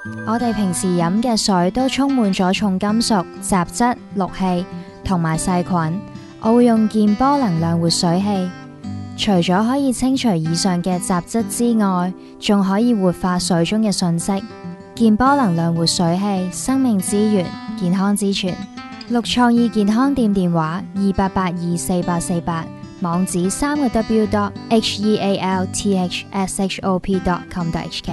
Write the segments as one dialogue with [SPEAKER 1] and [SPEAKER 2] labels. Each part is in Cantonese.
[SPEAKER 1] 我哋平時飲嘅水都充滿咗重金屬、雜質、氯氣同埋細菌。我會用健波能量活水器，除咗可以清除以上嘅雜質之外，仲可以活化水中嘅訊息。健波能量活水器，生命之源，健康之泉。綠創意健康店電話28824848，網址3w.healthshop.com.hk。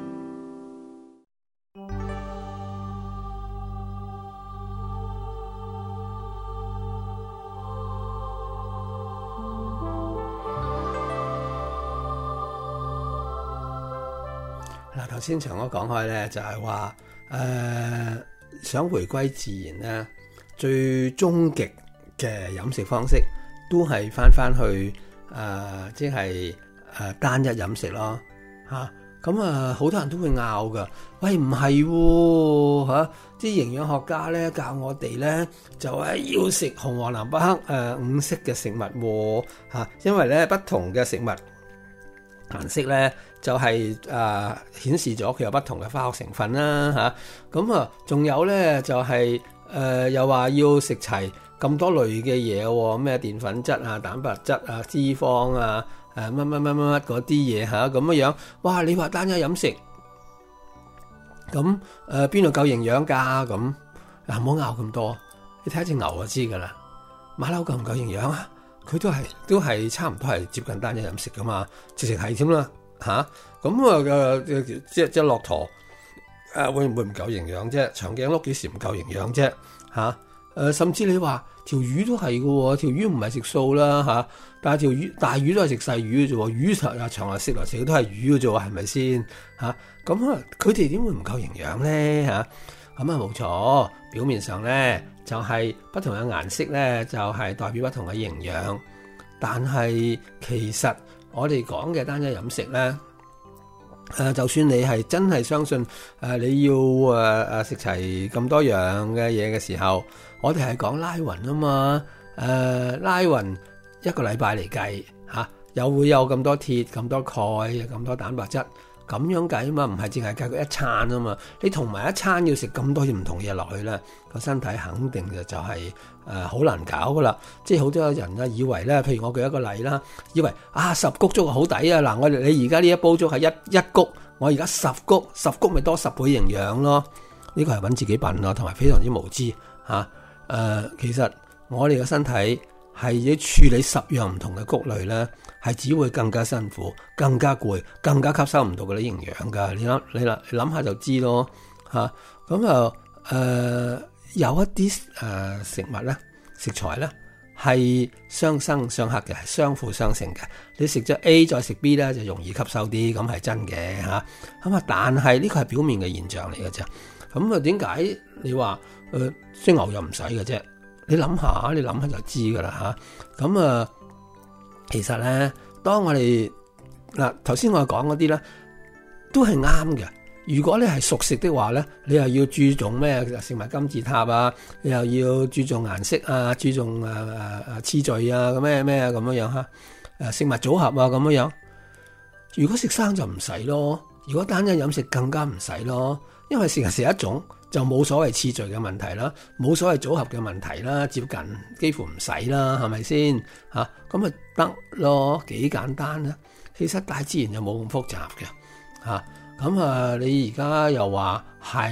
[SPEAKER 2] 嗱，頭先長哥講開咧，就係話想回歸自然咧，最終極嘅飲食方式都係翻去即係單一飲食咯嚇。咁好多人都會拗噶，喂唔係喎嚇，啲營養學家咧教我哋咧就係要食紅黃藍白黑五色嘅食物嚇，因為咧不同嘅食物顏色咧就係顯示咗佢有不同嘅化學成分啦嚇。咁仲有咧就係又話要食齊咁多類嘅嘢喎，咩澱粉質啊、蛋白質啊、脂肪啊、乜嗰啲嘢嚇咁樣。哇！你話單一飲食咁邊度夠營養㗎？咁唔好拗咁多，你睇下隻牛就知㗎啦。馬騮夠唔夠營養啊？佢都係差唔多係接近單一飲食噶嘛，直情係添啦嚇。咁即係駱駝會唔會唔夠營養啫？長頸鹿幾時唔夠營養啫嚇？甚至你話條魚都係嘅喎，條魚唔係食素啦嚇，但係條魚大魚都係食細魚嘅啫喎，魚長嚟食嚟食去都係魚嘅啫喎，係咪先嚇？咁佢哋點會唔夠營養咧嚇？咁冇錯，表面上咧就係不同嘅顏色咧就係代表不同嘅營養，但係其實我哋講嘅單一飲食咧，就算你係真係相信你要食齊咁多樣嘅嘢嘅時候，我哋係講拉勻啊嘛，拉勻一個禮拜嚟計嚇，又會有咁多鐵、咁多鈣、咁多蛋白質。咁樣計啊嘛，唔係淨係計佢一餐啊嘛。你同埋一餐要食咁多唔同嘢落去咧，個身體肯定就係好難搞噶啦。即係好多人以為咧，譬如我舉一個例啦，以為10谷粥好抵啊！嗱，你而家呢一煲粥係一谷，我而家10谷咪多10倍營養咯。呢個係揾自己笨咯，同埋非常之無知嚇。其實我哋嘅身體係要處理10樣唔同嘅谷類咧，係只會更加辛苦、更加攰、更加吸收唔到嗰啲營養㗎。你諗下就知咯嚇。咁有一啲食物咧、食材咧係相生相克嘅，係相輔相成嘅。你食咗 A 再食 B 咧，就容易吸收啲，咁係真嘅嚇。咁但係呢個係表面嘅現象嚟嘅啫。咁點解你話食牛又唔使嘅啫？你諗下就知㗎啦嚇。咁其實咧，當我哋頭先我講嗰啲咧，都係啱嘅。如果你係熟食的話咧，你又要注重咩食物金字塔啊，你又要注重顏色啊，注重次序啊，咩咁樣嚇。食物組合啊咁樣。如果食生就唔使咯，如果單一飲食更加唔使咯，因為食一種就冇所謂次序嘅問題啦，冇所謂組合嘅問題啦，接近幾乎唔使啦，係咪先嚇？咁咪得咯，幾簡單啦。其實大自然就冇咁複雜嘅嚇。咁你而家又話喺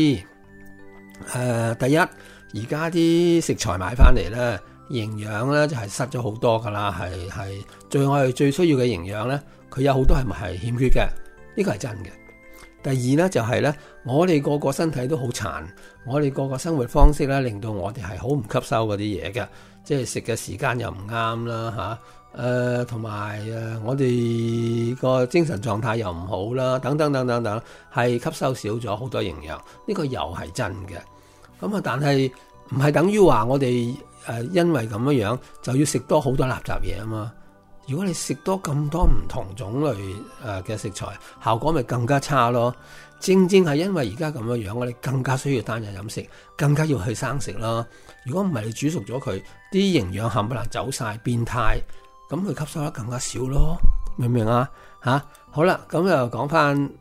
[SPEAKER 2] 第一，而家啲食材買翻嚟咧，營養咧就係失咗好多噶啦，係我哋最需要嘅營養咧，佢有好多係咪係欠缺嘅？呢個係真嘅。第二咧就係咧，我哋個個身體都好殘，我哋個個生活方式咧令到我哋係好唔吸收嗰啲嘢嘅，即係食嘅時間又唔啱啦嚇，同埋我哋個精神狀態又唔好啦，等等，係吸收少咗好多營養，呢個又係真嘅。咁但係唔係等於話我哋因為咁樣就要食多好多垃圾嘢啊嘛？如果你食多咁多唔同種類嘅食材，效果咪更加差咯。正係因為而家咁樣，我哋更加需要單日飲食，更加要去生食咯。如果唔係你煮熟咗佢，啲營養冚唪唥走晒變態，咁佢吸收得更加少咯。明唔明啊？好啦，咁又講翻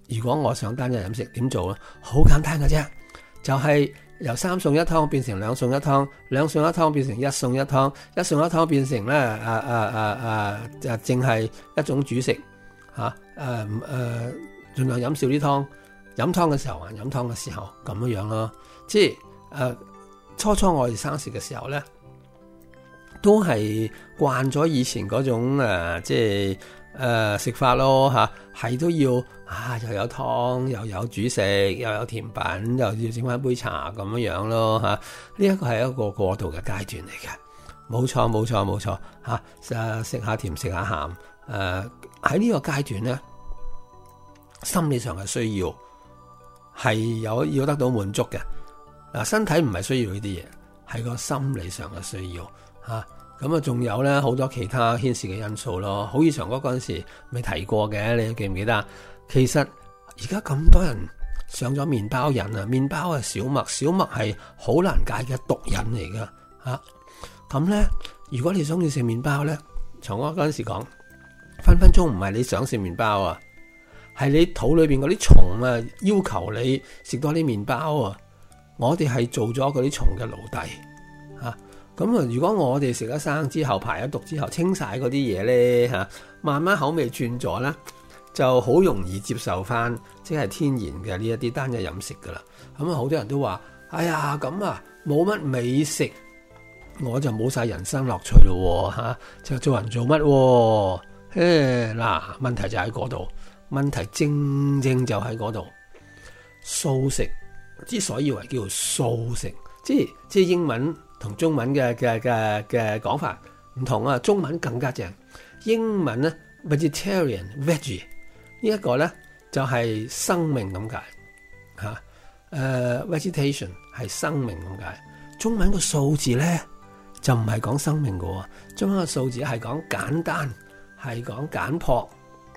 [SPEAKER 2] 如果我想單一飲食點做咧？好簡單嘅啫，就係由3餸1湯變成2餸1湯，2餸1湯變成1餸1湯，1餸1湯變成咧淨係一種主食嚇，盡量飲少啲湯，飲湯嘅時候還飲湯嘅時候咁樣咯。即係初我哋生食嘅時候咧，都係慣咗以前嗰種食法咯嚇，係都要又有湯又有主食又有甜品，又要整翻杯茶咁樣咯嚇。呢一個係一個過渡嘅階段嚟嘅，冇錯嚇。食下甜食下鹹，喺呢個階段咧，心理上嘅需要係要得到滿足嘅。嗱，身體唔係需要呢啲嘢，係個心理上嘅需要嚇。咁啊，仲有咧好多其他牽涉嘅因素咯。好似長哥嗰陣時未提過嘅，你記唔記得？其實而家咁多人上咗麵包癮啊，麵包係小麥係好難戒嘅毒癮嚟噶嚇。咁咧，如果你想要食麵包咧，長哥嗰陣時講，分鐘唔係你想食麵包啊，係你肚裏邊嗰啲蟲啊要求你食多啲麵包啊。我哋係做咗嗰啲蟲嘅奴隸嚇。咁啊，如果我哋食咗生之後排咗毒之後清晒嗰啲嘢咧嚇，慢慢口味轉咗啦，就好容易接受翻即係天然嘅呢一啲單一飲食噶啦。咁啊，好多人都話：哎呀，咁啊冇乜美食，我就冇晒人生樂趣咯嚇，就做人做乜？嗱，問題就喺嗰度，問題正就喺嗰度。素食之所以為叫做素食，即係英文同中文嘅講法唔同啊！中文更加正，英文咧 vegetarian veggie 呢一個咧就係生命咁解嚇。vegetation 係生命咁解。中文個數字咧就唔係講生命嘅喎，中文個數字係講簡單，係講簡樸，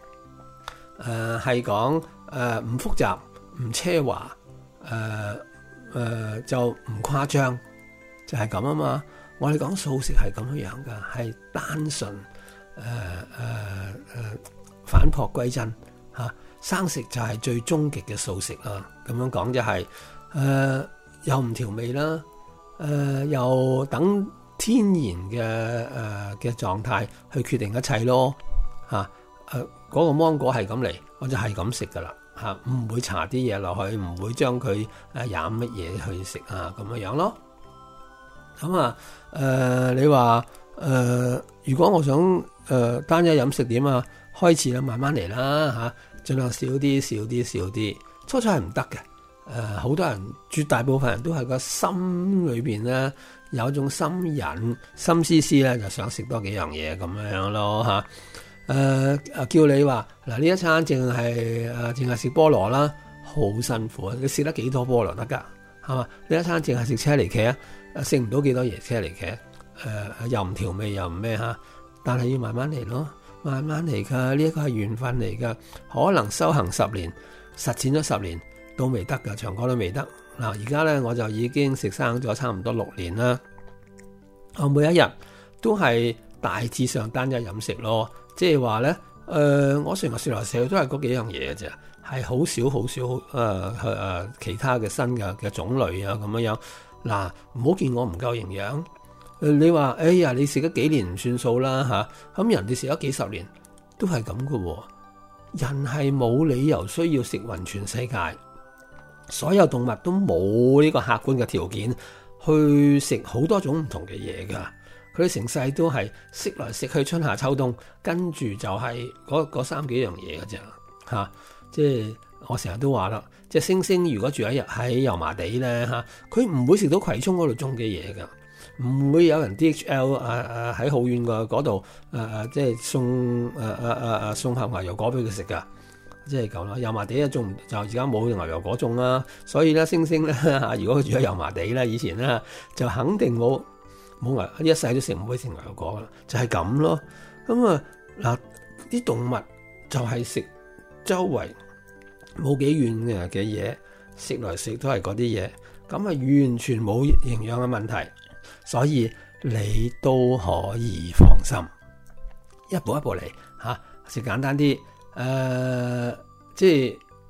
[SPEAKER 2] 係講唔複雜、唔奢華，就唔誇張。就係咁啊嘛！我哋講素食係咁樣樣噶，係單純返璞歸真嚇。生食就係最終極嘅素食啦。咁樣講就係又唔調味啦，又等天然嘅狀態去決定一切咯嚇。嗰個芒果係咁嚟，我就係咁食噶啦嚇，唔會搽啲嘢落去，唔會將佢飲乜嘢去食啊咁樣樣咯。咁啊，你話如果我想單一飲食點啊？開始啦，慢慢嚟啦嚇，盡量少啲。初係唔得嘅，好多人絕大部分人都係個心裏邊咧有一種心癮、心思咧，就想食多幾樣嘢咁樣咯嚇。叫你話嗱呢一餐淨係食菠蘿啦，好辛苦啊！你食得幾多菠蘿得㗎？係嘛？呢一餐淨係食車厘茄啊！食唔到幾多嘢車厘茄，又唔調味又唔咩嚇，但係要慢慢嚟咯，慢慢嚟噶，呢一個係緣分嚟噶，可能修行10年，實踐咗10年都未得噶，長哥都未得。嗱，而家咧我就已經食生咗差唔多6年啦，我每一日都係大致上單一飲食咯，即係話咧，我成日食來食去都係嗰幾樣嘢嘅啫，係好少其他嘅新嘅種類啊咁樣。嗱，唔好見我唔夠營養。你話，哎呀，你食咗幾年唔算數啦嚇。咁人哋食咗幾十年都係咁嘅喎。人係冇理由需要食勻全世界，所有動物都冇呢個客觀嘅條件去食好多種唔同嘅嘢㗎。佢哋成世都係食來食去春夏秋冬，跟住就係嗰3幾樣嘢嘅啫嚇。即係我成日都話啦。即係猩猩，如果住一日喺油麻地咧嚇，佢唔會食到葵涌嗰度種嘅嘢㗎，唔會有人 DHL 喺好遠嘅嗰度即係送盒牛油果俾佢食㗎，即係咁啦。油麻地就而家冇牛油果種啦，所以咧猩猩咧嚇，如果佢住喺油麻地咧，以前咧就肯定冇一世都食唔會食牛油果㗎啦，就係咁咯。咁啊嗱，啲動物就係食周圍冇幾遠嘅嘢，食來食都係嗰啲嘢，咁啊完全冇營養嘅問題，所以你都可以放心，一步一步嚟嚇，食簡單啲，即係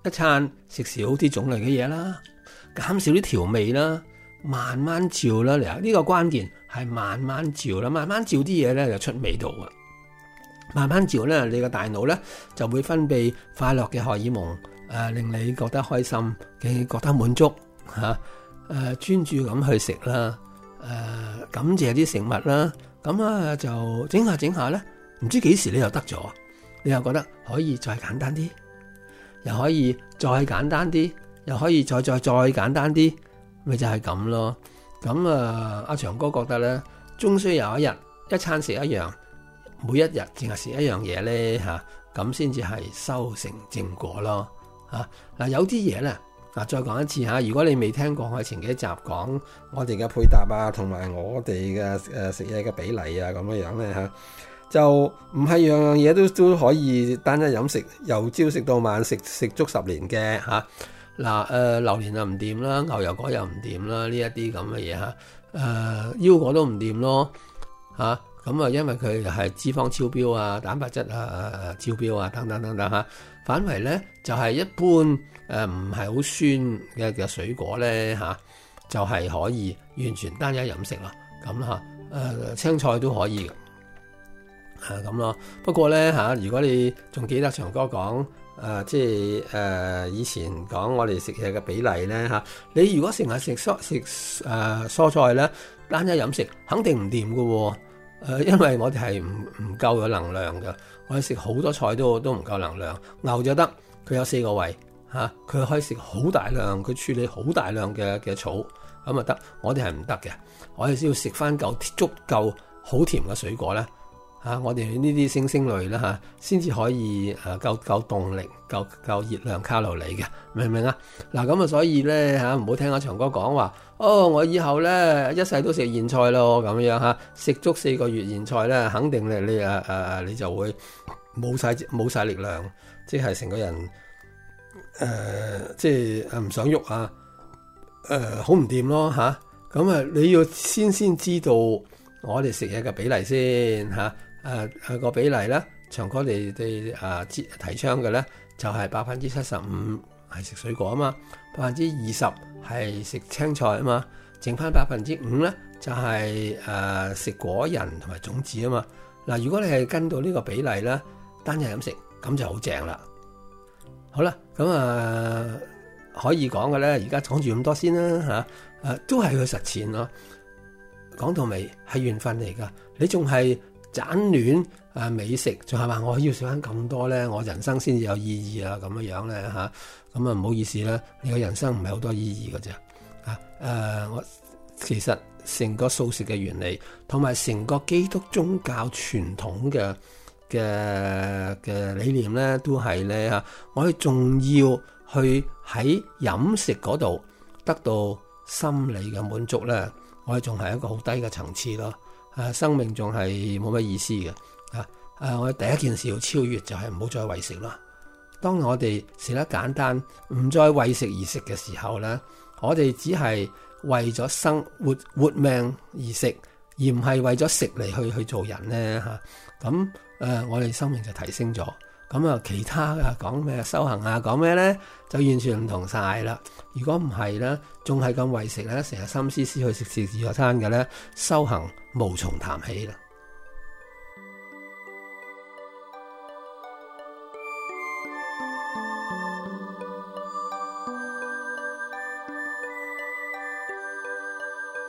[SPEAKER 2] 一餐食少啲種類嘅嘢啦，減少啲調味啦，慢慢照啦。嚟呢個關鍵係慢慢照啦，慢慢照啲嘢咧就出味道啊！慢慢照咧，你個大腦咧就會分泌快樂嘅荷爾蒙，令你覺得開心，嘅覺得滿足嚇，專注咁去食啦，感謝啲食物啦，咁就整下咧，唔知幾時你又得咗，你又覺得可以再簡單啲，又可以再簡單啲，又可以再簡單啲，咪就係咁咯。咁阿長哥覺得咧，終須有一日一餐食一樣。每一日淨係食一樣嘢咧嚇，咁先至係修成正果咯嚇。嗱，有啲嘢咧，嗱再講一次嚇，如果你未聽過我前幾集講我哋嘅配搭啊，同埋我哋嘅食嘢嘅比例啊咁樣咧嚇，就唔係樣樣嘢都可以單一飲食，由朝食到晚食足10年嘅嚇。嗱榴蓮又唔掂啦，牛油果又唔掂啦，呢一啲咁嘅嘢嚇，腰果都唔掂咯嚇。咁因為佢係脂肪超標啊，蛋白質超標啊，等等嚇。反為咧就係一般唔係好酸嘅水果咧嚇，就係可以完全單一飲食啦。咁嚇青菜都可以嘅，咁咯。不過咧嚇，如果你仲記得長哥講即係以前講我哋食嘢嘅比例咧嚇，你如果成日食蔬菜咧，單一飲食肯定唔掂㗎喎。因為我哋係唔夠有能量嘅，我哋食好多菜都唔夠能量。牛就得，佢有4個胃嚇，佢可以食好大量，佢處理好大量嘅草咁啊得。我哋係唔得嘅，我哋先要食翻足夠好甜嘅水果咧嚇，我哋呢啲星星類啦嚇，先至可以夠動力、夠熱量卡路里嘅，明唔明啊？嗱咁所以咧嚇，唔好聽阿長哥講話。我以後咧一世都食莧菜咯，咁樣嚇，食足4個月莧菜咧，肯定你就會冇晒力量，即係成個人即係唔想喐啊，好唔掂咯嚇。咁你要先知道我哋食嘢嘅比例先嚇，個比例咧，長哥哋提倡嘅咧就係75%係食水果啊嘛，20%係食青菜啊嘛，剩翻5%咧就係食果仁同埋種子啊嘛。嗱，如果你係跟到呢個比例咧，單日飲食咁就好正啦。好啦，咁可以講嘅咧，而家講住咁多先啦嚇，都係去實踐咯。講到尾係緣分嚟噶，你仲係盞戀美食，仲係話我要食翻咁多咧，我人生先至有意義啊咁樣咧嚇。咁唔好意思啦，你個人生唔係好多意義㗎啫。我其實成個素食嘅原理，同埋成個基督宗教傳統嘅理念咧，都係咧嚇，我哋仲要去喺飲食嗰度得到心理嘅滿足咧，我哋仲係一個好低嘅層次咯。生命仲係冇乜意思嘅。我哋第一件事要超越就係唔好再為食啦。當我哋食得簡單，唔再為食而食嘅時候咧，我哋只係為咗活命而食，而唔係為咗食嚟去做人咧嚇。咁我哋生命就提升咗。咁其他講咩修行啊，講咩咧，就完全唔同晒啦。如果唔係咧，仲係咁為食咧，成日心思思去食自助餐嘅咧，修行無從談起啦。